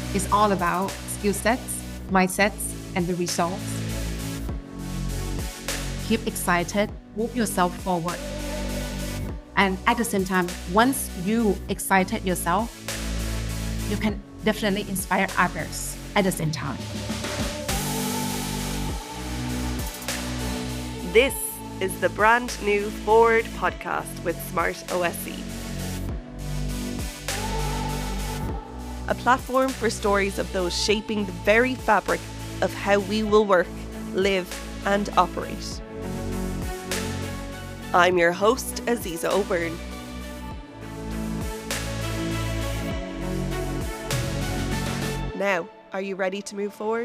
It's all about skill sets, mindsets, and the results. Keep excited, move yourself forward. And at the same time, once you excited yourself, you can definitely inspire others at the same time. This is the brand new Forward podcast with Smart OSC. A platform for stories of those shaping the very fabric of how we will work, live and operate. I'm your host, Aziza O'Byrne. Now, are you ready to move forward?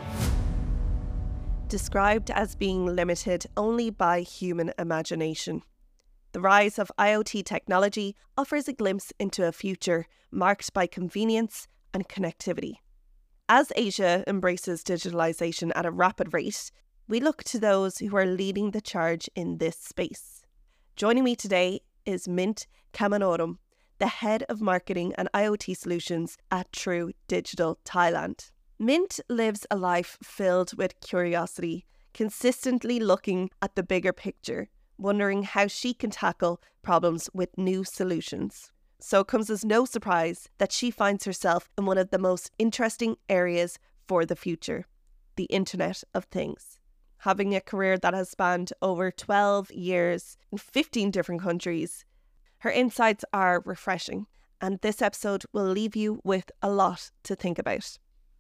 Described as being limited only by human imagination, the rise of IoT technology offers a glimpse into a future marked by convenience and connectivity. As Asia embraces digitalisation at a rapid rate, we look to those who are leading the charge in this space. Joining me today is Mint Kamanoram, the Head of Marketing and IoT Solutions at True Digital Thailand. Mint lives a life filled with curiosity, consistently looking at the bigger picture, wondering how she can tackle problems with new solutions. So it comes as no surprise that she finds herself in one of the most interesting areas for the future, the Internet of Things. Having a career that has spanned over 12 years in 15 different countries, her insights are refreshing, and this episode will leave you with a lot to think about.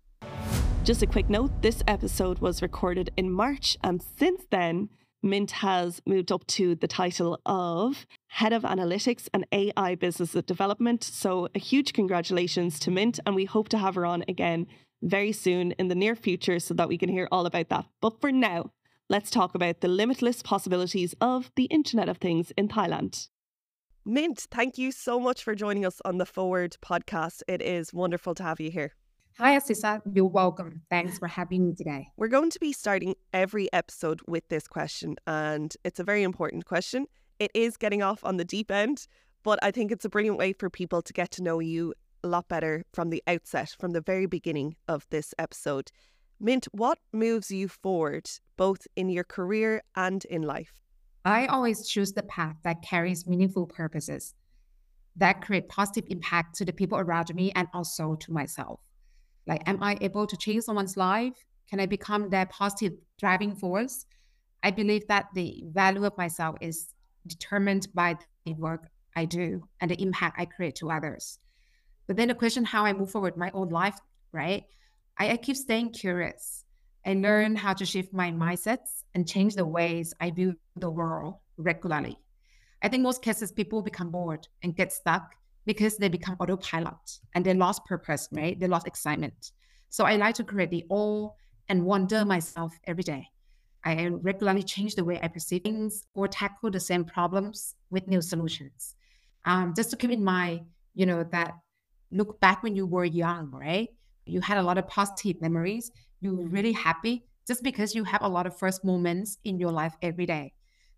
Just a quick note, this episode was recorded in March, and since then, Mint has moved up to the title of Head of Analytics and AI Business Development. So a huge congratulations to Mint, and we hope to have her on again very soon in the near future so that we can hear all about that. But for now, let's talk about the limitless possibilities of the Internet of Things in Thailand. Mint, thank you so much for joining us on the Forward podcast. It is wonderful to have you here. Hi, Aziza. You're welcome. Thanks for having me today. We're going to be starting every episode with this question, and it's a very important question. It is getting off on the deep end, but I think it's a brilliant way for people to get to know you a lot better from the outset, from the very beginning of this episode. Mint, what moves you forward, both in your career and in life? I always choose the path that carries meaningful purposes, that create positive impact to the people around me and also to myself. Like, am I able to change someone's life? Can I become their positive driving force? I believe that the value of myself is determined by the work I do and the impact I create to others. But then the question how I move forward my own life, right? I keep staying curious. I learn how to shift my mindsets and change the ways I view the world regularly. I think most cases people become bored and get stuck because they become autopilot and they lost purpose, right? They lost excitement. So I like to create the awe and wonder myself every day. I regularly change the way I perceive things or tackle the same problems with new solutions. Just to keep in mind, that look back when you were young, right? You had a lot of positive memories. You were really happy just because you have a lot of first moments in your life every day.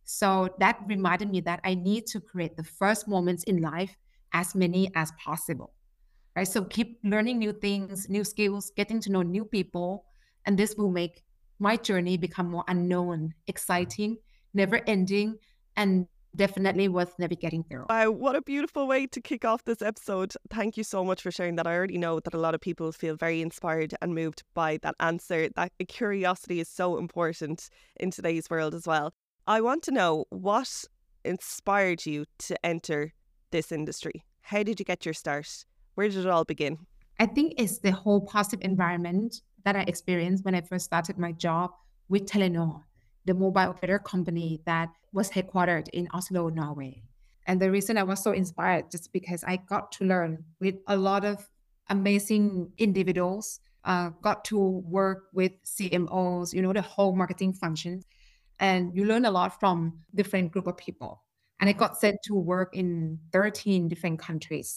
So that reminded me that I need to create the first moments in life as many as possible, right? So keep learning new things, new skills, getting to know new people, and this will make my journey become more unknown, exciting, never ending, and definitely worth navigating through. What a beautiful way to kick off this episode. Thank you so much for sharing that. I already know that a lot of people feel very inspired and moved by that answer. That curiosity is so important in today's world as well. I want to know what inspired you to enter this industry. How did you get your start? Where did it all begin? I think it's the whole positive environment that I experienced when I first started my job with Telenor, the mobile operator company that was headquartered in Oslo, Norway. And the reason I was so inspired just because I got to learn with a lot of amazing individuals, got to work with CMOs, the whole marketing function. And you learn a lot from different group of people. And I got sent to work in 13 different countries,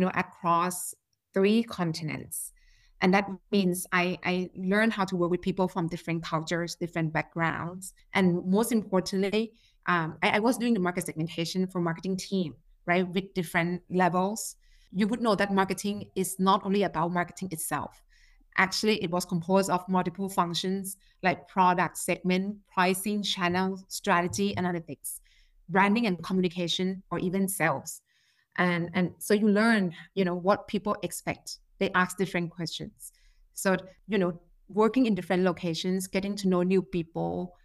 across 3 continents. And that means I learned how to work with people from different cultures, different backgrounds. And most importantly, I was doing the market segmentation for marketing team, right, with different levels. you would know that marketing is not only about marketing itself. Actually, it was composed of multiple functions like product segment, pricing, channel, strategy, analytics, branding and communication, or even sales. And so you learn, what people expect. They ask different questions. So, working in different locations, getting to know new people,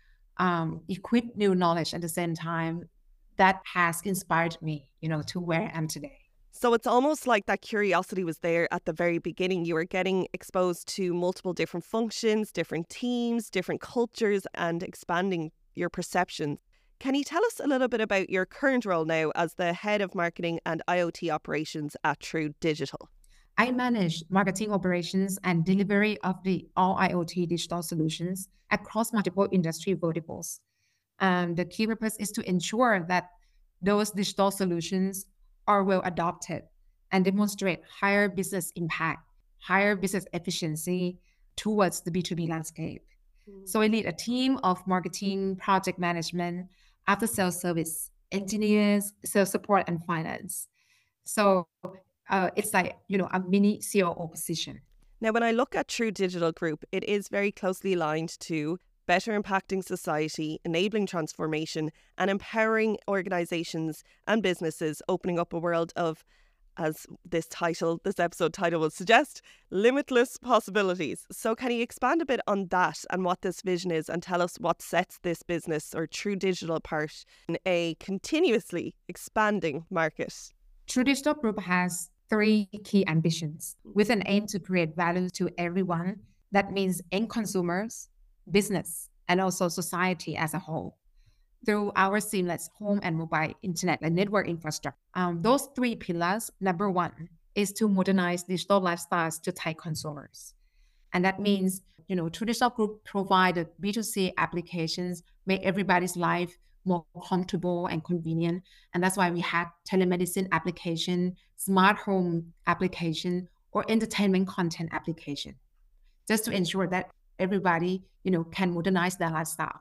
equip new knowledge at the same time, that has inspired me, to where I am today. So it's almost like that curiosity was there at the very beginning. You were getting exposed to multiple different functions, different teams, different cultures, and expanding your perceptions. Can you tell us a little bit about your current role now as the head of marketing and IoT operations at True Digital? I manage marketing operations and delivery of the all IoT digital solutions across multiple industry verticals. The key purpose is to ensure that those digital solutions are well adopted and demonstrate higher business impact, higher business efficiency towards the B2B landscape. So I lead a team of marketing, project management, after sales service, engineers, sales support, and finance. So it's like, a mini COO position. Now, when I look at True Digital Group, it is very closely aligned to better impacting society, enabling transformation, and empowering organisations and businesses, opening up a world of, as this episode title would suggest, limitless possibilities. So can you expand a bit on that and what this vision is, and tell us what sets this business or True Digital apart in a continuously expanding market? True Digital Group has three key ambitions with an aim to create value to everyone. That means end consumers, business, and also society as a whole through our seamless home and mobile internet and network infrastructure. Those three pillars, number one, is to modernize digital lifestyles to Thai consumers. And that means, True Digital Group provided B2C applications, make everybody's life more comfortable and convenient. And that's why we had telemedicine application, smart home application, or entertainment content application, just to ensure that everybody, can modernize their lifestyle.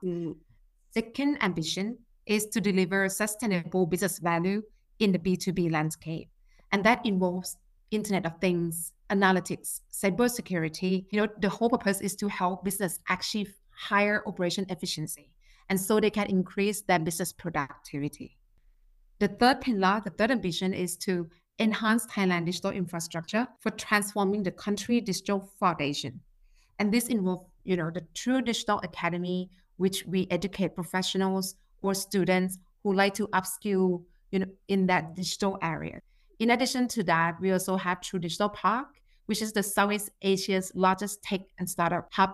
Second ambition is to deliver sustainable business value in the B2B landscape. And that involves Internet of Things, analytics, cybersecurity. The whole purpose is to help business achieve higher operation efficiency, and so they can increase their business productivity. The third pillar, the third ambition, is to enhance Thailand digital infrastructure for transforming the country digital foundation. And this involves, the True Digital Academy, which we educate professionals or students who like to upskill, in that digital area. In addition to that, we also have True Digital Park, which is the Southeast Asia's largest tech and startup hub,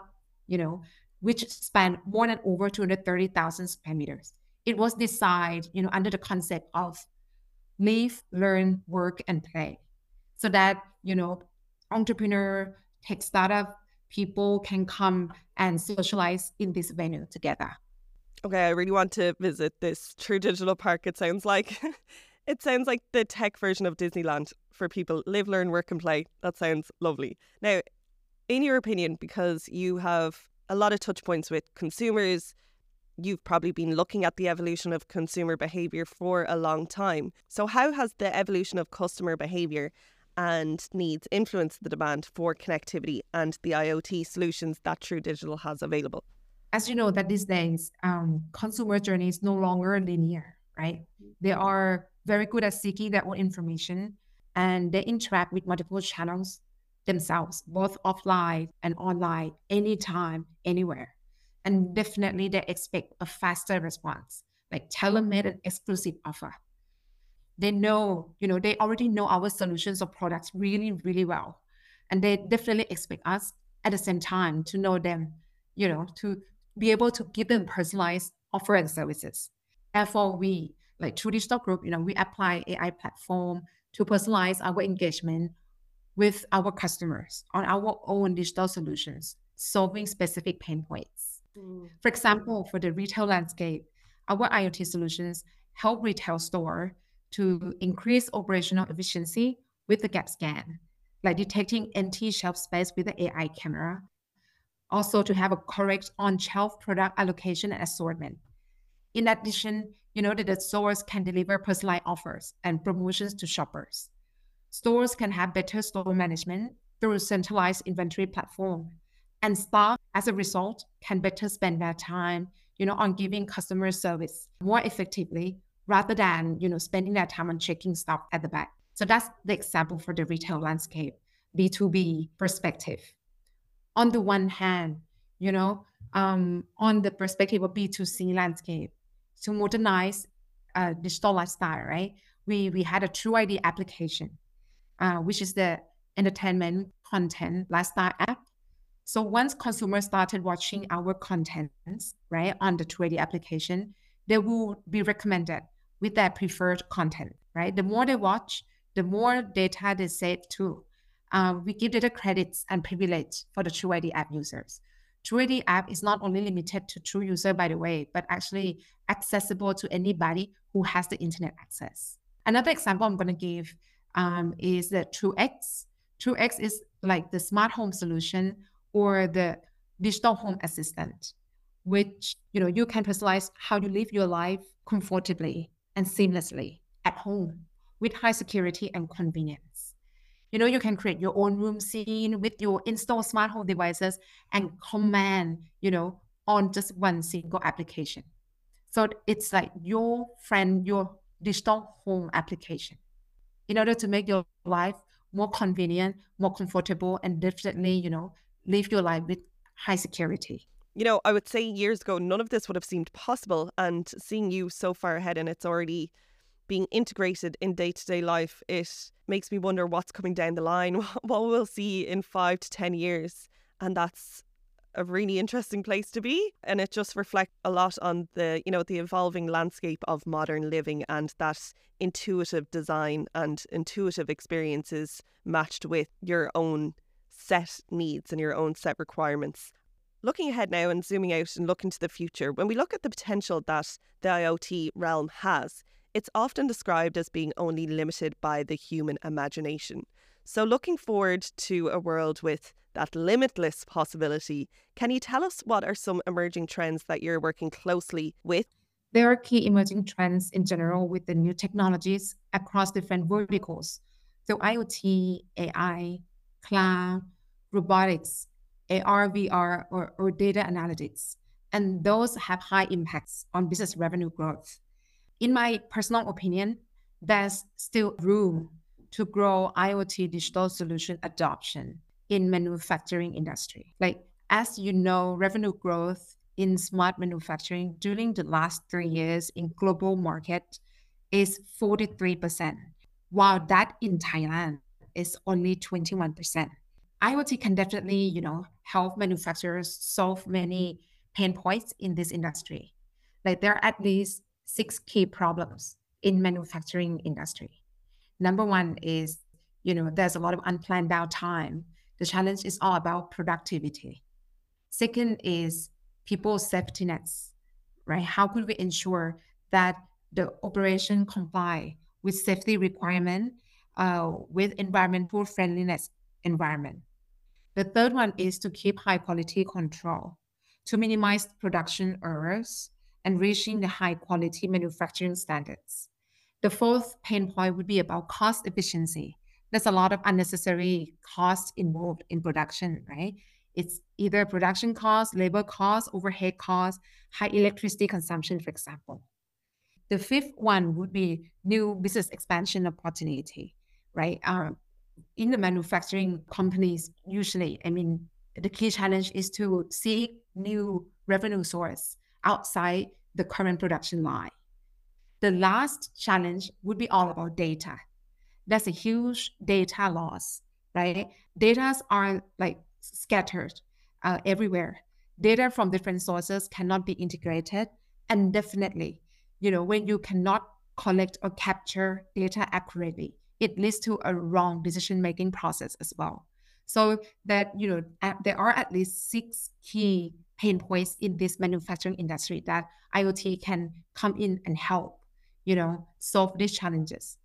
which span more than over 230,000 square meters. It was designed, under the concept of live, learn, work, and play, so that, entrepreneur, tech startup people can come and socialize in this venue together. Okay, I really want to visit this True Digital Park. It sounds like it sounds like the tech version of Disneyland for people. Live, learn, work, and play. That sounds lovely. Now, in your opinion, because you have a lot of touch points with consumers, you've probably been looking at the evolution of consumer behaviour for a long time. So how has the evolution of customer behaviour and needs influenced the demand for connectivity and the IoT solutions that True Digital has available? As you know, that these days, consumer journey is no longer linear, right? They are very good at seeking their own information, and they interact with multiple channels themselves, both offline and online, anytime, anywhere. And definitely they expect a faster response, like tailor-made and exclusive offer. They know, they already know our solutions or products really, really well. And they definitely expect us at the same time to know them, to be able to give them personalized offer and services. Therefore, we, like True Digital Group, we apply AI platform to personalize our engagement with our customers on our own digital solutions, solving specific pain points. For example, for the retail landscape, our IoT solutions help retail store to increase operational efficiency with the gap scan, like detecting empty shelf space with the AI camera. Also to have a correct on-shelf product allocation and assortment. In addition, that the stores can deliver personalized offers and promotions to shoppers. Stores can have better store management through a centralized inventory platform. And staff, as a result, can better spend their time, on giving customer service more effectively rather than, spending their time on checking stuff at the back. So that's the example for the retail landscape, B2B perspective. On the one hand, on the perspective of B2C landscape, to modernize digital lifestyle, right? We had a True ID application, which is the entertainment content lifestyle app. So once consumers started watching our contents, right, on the True ID application, they will be recommended with their preferred content, right? The more they watch, the more data they save too. We give data credits and privilege for the True ID app users. True ID app is not only limited to True user, by the way, but actually accessible to anybody who has the internet access. Another example I'm going to give is the TrueX. TrueX is like the smart home solution or the digital home assistant, which you can personalize how you live your life comfortably and seamlessly at home with high security and convenience. You can create your own room scene with your installed smart home devices and command, on just one single application. So it's like your friend, your digital home application, in order to make your life more convenient, more comfortable, and definitely, live your life with high security. I would say years ago, none of this would have seemed possible. And seeing you so far ahead and it's already being integrated in day-to-day life, it makes me wonder what's coming down the line, what we'll see in 5 to 10 years. And that's a really interesting place to be. And it just reflects a lot on the evolving landscape of modern living and that intuitive design and intuitive experiences matched with your own set needs and your own set requirements. Looking ahead now and zooming out and looking to the future, when we look at the potential that the IoT realm has, it's often described as being only limited by the human imagination. So looking forward to a world with that limitless possibility, can you tell us what are some emerging trends that you're working closely with? There are key emerging trends in general with the new technologies across different verticals. So IoT, AI, cloud, robotics, AR, VR, or data analytics. And those have high impacts on business revenue growth. In my personal opinion, there's still room to grow IoT digital solution adoption in manufacturing industry. Like, as you know, revenue growth in smart manufacturing during the last 3 years in global market is 43%, while that in Thailand is only 21%. IoT can definitely, help manufacturers solve many pain points in this industry. Like, there are at least 6 key problems in manufacturing industry. Number one is, there's a lot of unplanned downtime. The challenge is all about productivity. Second is people's safety nets, right? How could we ensure that the operation comply with safety requirement, with environmental friendliness environment? The third one is to keep high quality control, to minimize production errors and reaching the high quality manufacturing standards. The fourth pain point would be about cost efficiency. There's a lot of unnecessary costs involved in production, right? It's either production costs, labor costs, overhead costs, high electricity consumption, for example. The fifth one would be new business expansion opportunity, right? In the manufacturing companies, usually, the key challenge is to seek new revenue source outside the current production line. The last challenge would be all about data. There's a huge data loss, right? Data are like scattered everywhere. Data from different sources cannot be integrated. And definitely, when you cannot collect or capture data accurately, it leads to a wrong decision-making process as well. So that, there are at least 6 key pain points in this manufacturing industry that IoT can come in and help, solve these challenges.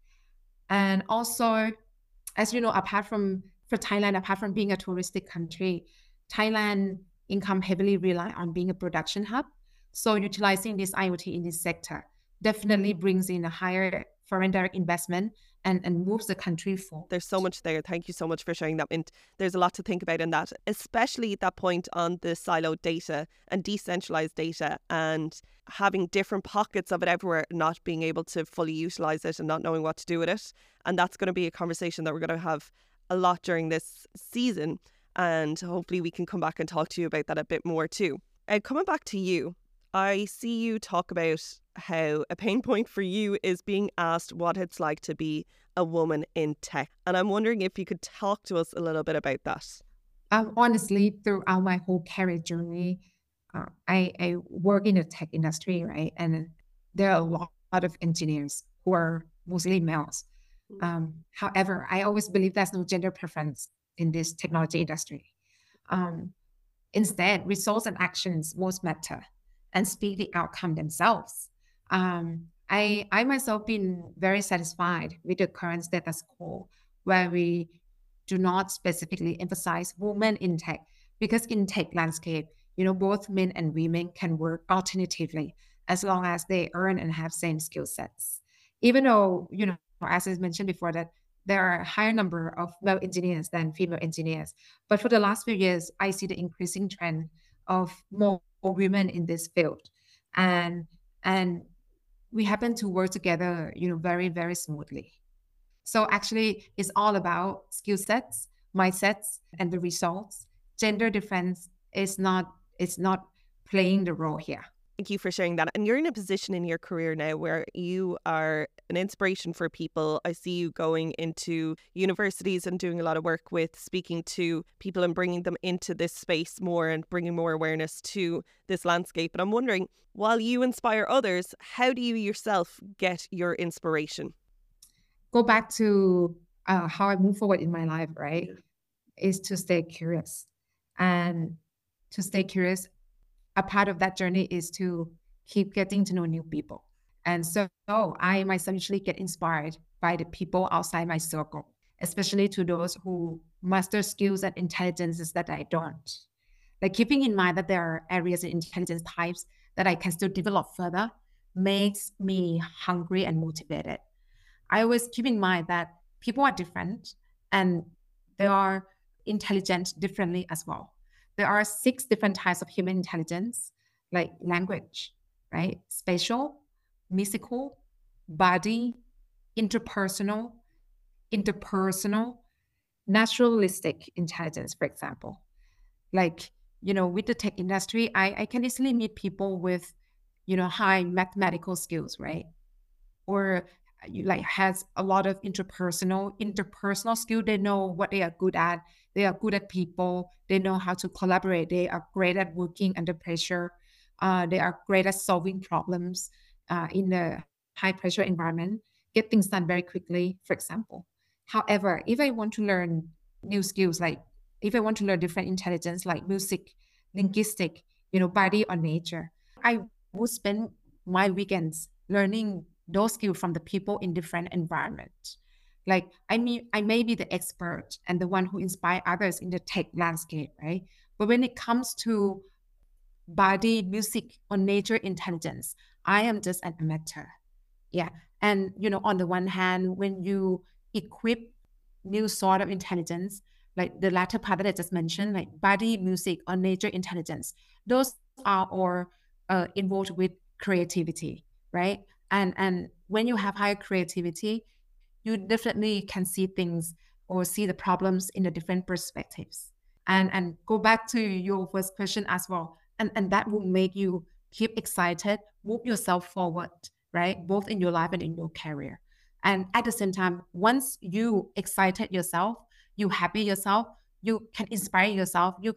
And also, as you know, for Thailand, apart from being a touristic country, Thailand income heavily rely on being a production hub. So utilizing this IoT in this sector definitely brings in a higher foreign direct investment and moves the country forward. There's so much there. Thank you so much for sharing that. And there's a lot to think about in that, especially that point on the siloed data and decentralized data and having different pockets of it everywhere, not being able to fully utilize it and not knowing what to do with it. And that's going to be a conversation that we're going to have a lot during this season. And hopefully we can come back and talk to you about that a bit more too. Coming back to you, I see you talk about how a pain point for you is being asked what it's like to be a woman in tech. And I'm wondering if you could talk to us a little bit about that. Honestly, throughout my whole career journey, I work in the tech industry, right? And there are a lot of engineers who are mostly males. However, I always believe there's no gender preference in this technology industry. Instead, results and actions most matter and speak the outcome themselves. I myself been very satisfied with the current status quo where we do not specifically emphasize women in tech because in tech landscape, both men and women can work alternatively as long as they earn and have same skill sets. Even though, as I mentioned before, that there are a higher number of male engineers than female engineers. But for the last few years, I see the increasing trend of more women in this field. And we happen to work together, very, very smoothly. So actually, it's all about skill sets, mindsets, and the results. Gender difference is not playing the role here. Thank you for sharing that. And you're in a position in your career now where you are an inspiration for people. I see you going into universities and doing a lot of work with speaking to people and bringing them into this space more and bringing more awareness to this landscape. And I'm wondering, while you inspire others, how do you yourself get your inspiration? Go back to how I move forward in my life, right? Is to stay curious. And to stay curious, a part of that journey is to keep getting to know new people. And so I myself usually get inspired by the people outside my circle, especially to those who master skills and intelligences that I don't. Like keeping in mind that there are areas and intelligence types that I can still develop further makes me hungry and motivated. I always keep in mind that people are different and they are intelligent differently as well. There are 6 different types of human intelligence, like language, right? Spatial, musical, body, interpersonal, naturalistic intelligence, for example. Like, with the tech industry, I can easily meet people with, high mathematical skills, right? Or has a lot of interpersonal skill. They know what they are good at. They are good at people. They know how to collaborate. They are great at working under pressure. They are great at solving problems in a high pressure environment, get things done very quickly, for example. However, if I want to learn new skills, like if I want to learn different intelligence like music, linguistic, body or nature, I would spend my weekends learning those skills from the people in different environments. Like I may be the expert and the one who inspire others in the tech landscape, right? But when it comes to body, music, or nature intelligence, I am just an amateur. Yeah. And on the one hand, when you equip new sort of intelligence, like the latter part that I just mentioned, like body, music, or nature intelligence, those are all involved with creativity, right? And when you have higher creativity, you definitely can see things or see the problems in the different perspectives. And go back to your first question as well. And that will make you keep excited, move yourself forward, right? Both in your life and in your career. And at the same time, once you excited yourself, you happy yourself, you can inspire yourself, you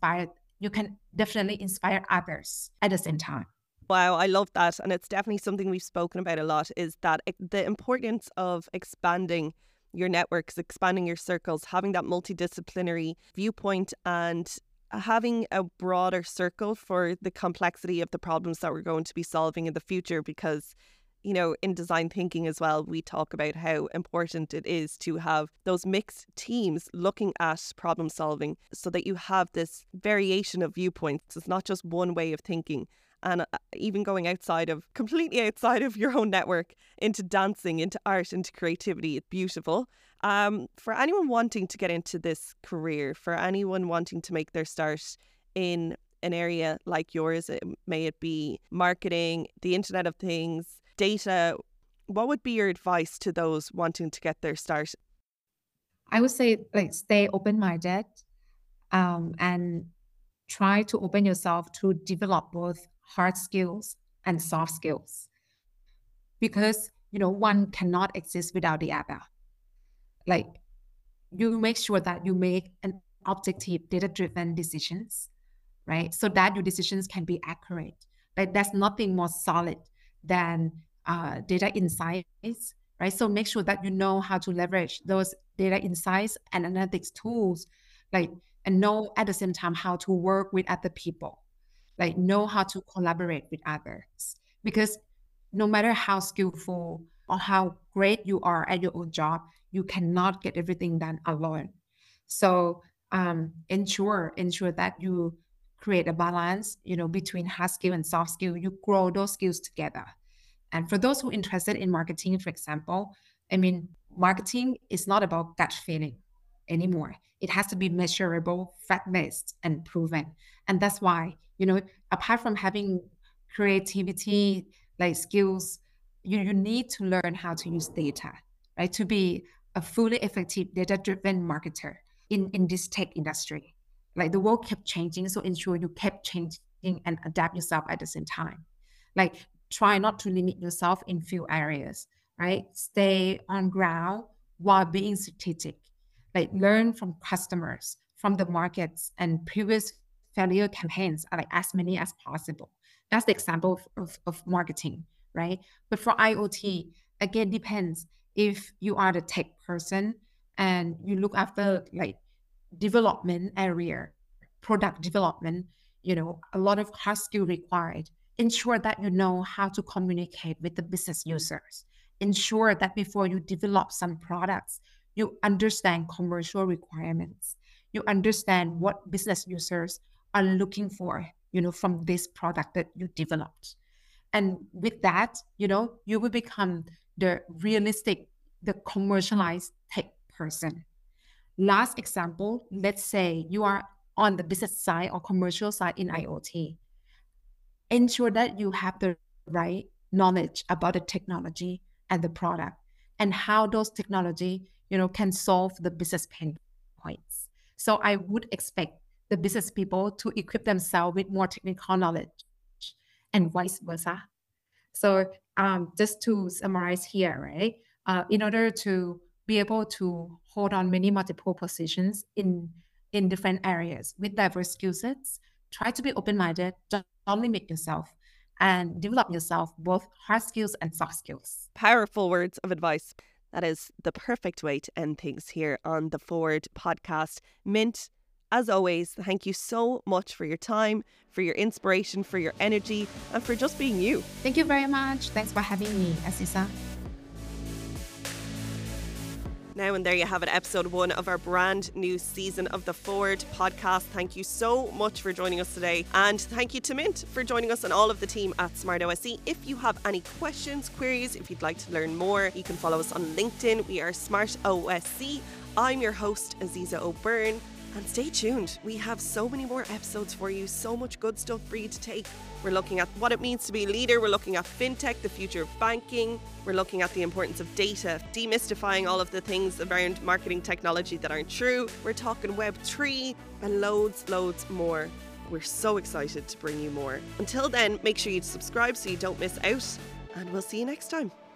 can definitely inspire others at the same time. Wow, I love that. And it's definitely something we've spoken about a lot, is that the importance of expanding your networks, expanding your circles, having that multidisciplinary viewpoint and having a broader circle for the complexity of the problems that we're going to be solving in the future. Because, in design thinking as well, we talk about how important it is to have those mixed teams looking at problem solving so that you have this variation of viewpoints. It's not just one way of thinking. and even going completely outside of your own network into dancing, into art, into creativity. It's beautiful. For anyone wanting to get into this career, for anyone wanting to make their start in an area like yours, may it be marketing, the Internet of Things, data, what would be your advice to those wanting to get their start? I would say like stay open-minded, and try to open yourself to develop both hard skills and soft skills, because one cannot exist without the other. Like, you make sure that you make an objective data-driven decisions, right? So that your decisions can be accurate. Like, there's nothing more solid than data insights, right? So make sure that you know how to leverage those data insights and analytics tools, like, and know at the same time how to work with other people, like know how to collaborate with others. Because no matter how skillful or how great you are at your own job, you cannot get everything done alone. So ensure that you create a balance, between hard skill and soft skill. You grow those skills together. And for those who are interested in marketing, for example, I mean, marketing is not about gut feeling anymore. It has to be measurable, fact-based, and proven. And that's why, apart from having creativity, like skills, you need to learn how to use data, right? To be a fully effective data-driven marketer in this tech industry. Like, the world kept changing, so ensure you kept changing and adapt yourself at the same time. Like, try not to limit yourself in few areas, right? Stay on ground while being strategic. Like, learn from customers, from the markets and previous failure campaigns, like as many as possible. That's the example of marketing, right? But for IoT, again, depends. If you are the tech person and you look after like development area, product development, a lot of hard skill required. Ensure that you know how to communicate with the business users. Ensure that before you develop some products, you understand commercial requirements. You understand what business users are looking for, from this product that you developed. And with that, you will become the commercialized tech person. Last example, let's say you are on the business side or commercial side in IoT. Ensure that you have the right knowledge about the technology and the product and how those technology, can solve the business pain points. So I would expect the business people to equip themselves with more technical knowledge and vice versa. So just to summarize here, right? In order to be able to hold on many multiple positions in different areas with diverse skill sets, try to be open-minded, don't limit yourself, and develop yourself both hard skills and soft skills. Powerful words of advice. That is the perfect way to end things here on the Forward podcast. Mint, as always, thank you so much for your time, for your inspiration, for your energy, and for just being you. Thank you very much. Thanks for having me, Aziza. Now, and there you have it, episode 1 of our brand new season of the Forward podcast. Thank you so much for joining us today. And thank you to Mint for joining us and all of the team at Smart OSC. If you have any questions, queries, if you'd like to learn more, you can follow us on LinkedIn. We are Smart OSC. I'm your host, Aziza O'Byrne. And stay tuned. We have so many more episodes for you, so much good stuff for you to take. We're looking at what it means to be a leader. We're looking at fintech, the future of banking. We're looking at the importance of data, demystifying all of the things around marketing technology that aren't true. We're talking Web3 and loads more. We're so excited to bring you more. Until then, make sure you subscribe so you don't miss out. And we'll see you next time.